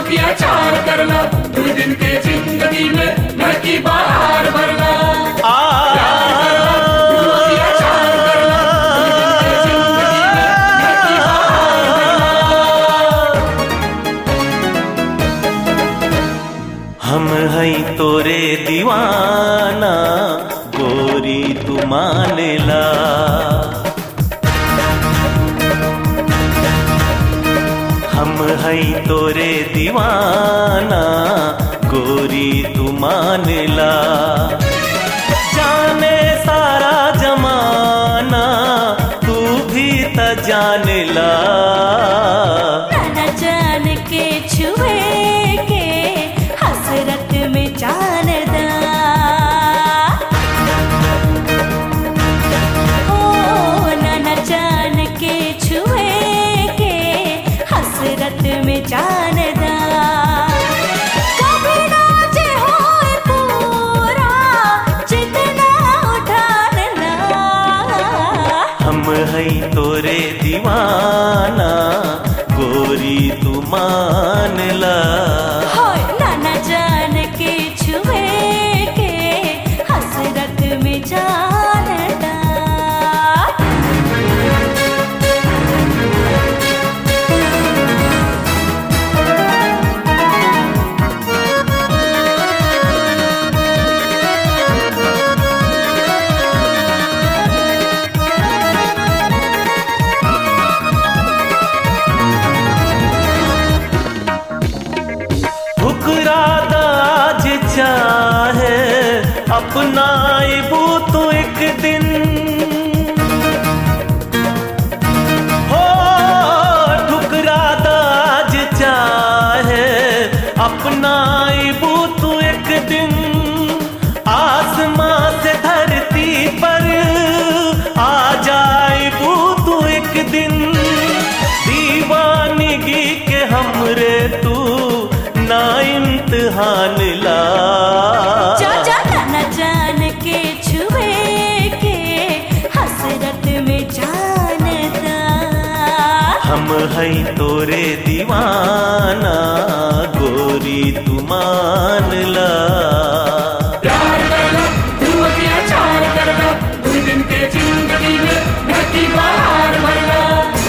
किया चार करला, 2 दिन के जिंदगी में घर की बाहर भरला। हम हई तोरे दीवाना गोरी तू मानेला। हम हई तोरे दीवाना गोरी तू मानेला। जाने सारा जमाना तू भी त जानेला। ना जान के छुए के हसरत में जानदा। ओ ना जान के छुए के हसरत में जानदा। कभी ना जे होए पूरा जितना उठान ला। हम हई तोरे दीवाना गोरी तू मानला। ना जान के छुए के हसरत में जानदा। ठुकरा दाज चाहे अपनाइबू तो एक दिन। हो ठुकरा दाज चाहे अपनाइबू तो एक दिन। आसमां से धरती पर आ जाइबू तो एक दिन। दीवानगी के हमरे तू ना इम्तिहान ला। ना जान के छुए के हसरत में जानदा। हम हई तोरे दीवाना गोरी तू मानला। प्यार करला, तू किया चार करला, 2 दिन के जिंदगी में घर की बाहर भरला।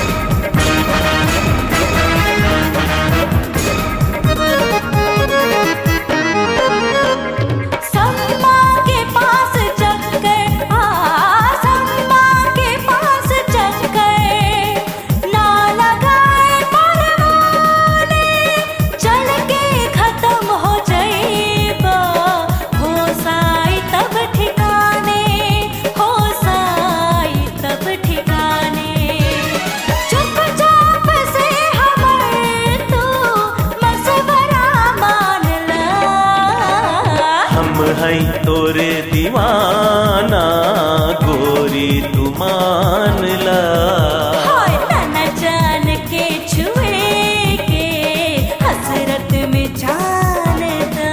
सम्मा के पास चक्कर सम्मा के पास चक्कर ना लगाए परवाने। चल के खत्म हो जाइबा हो साई तब ठिकाने। हो साई तब ठिकाने। चुपचाप से हमर तू मसवरा मान ला। हम हई तोरे दीवाना गोरी तू मानला। ना जान के छुए के हसरत में जानदा।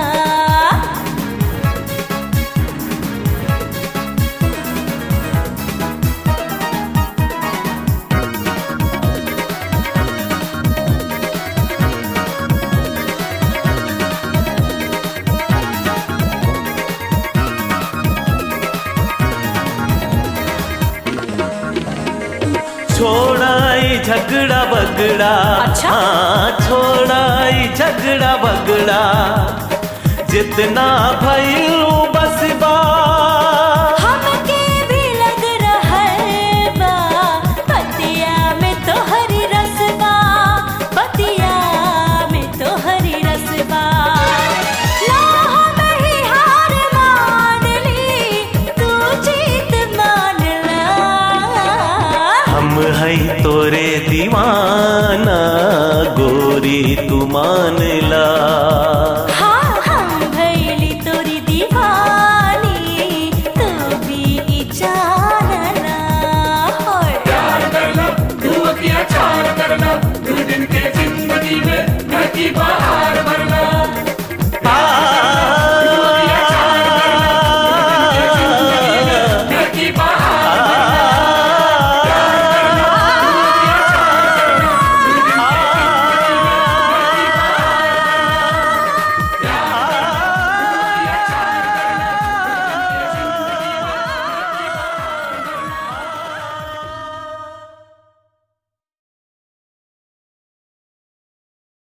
छोड़ाई झगड़ा बगड़ा। अच्छा? हाँ छोड़ाई झगड़ा बगड़ा। जितना भइल बस बा। हमके भी लग रहल बा बतिया में तोहरी रसबा। बतिया में तोहरी रसबा। ना हम ही हार मान ली, तू जीत मान ला। हम हई तोरे दीवाना गोरी तू मानला।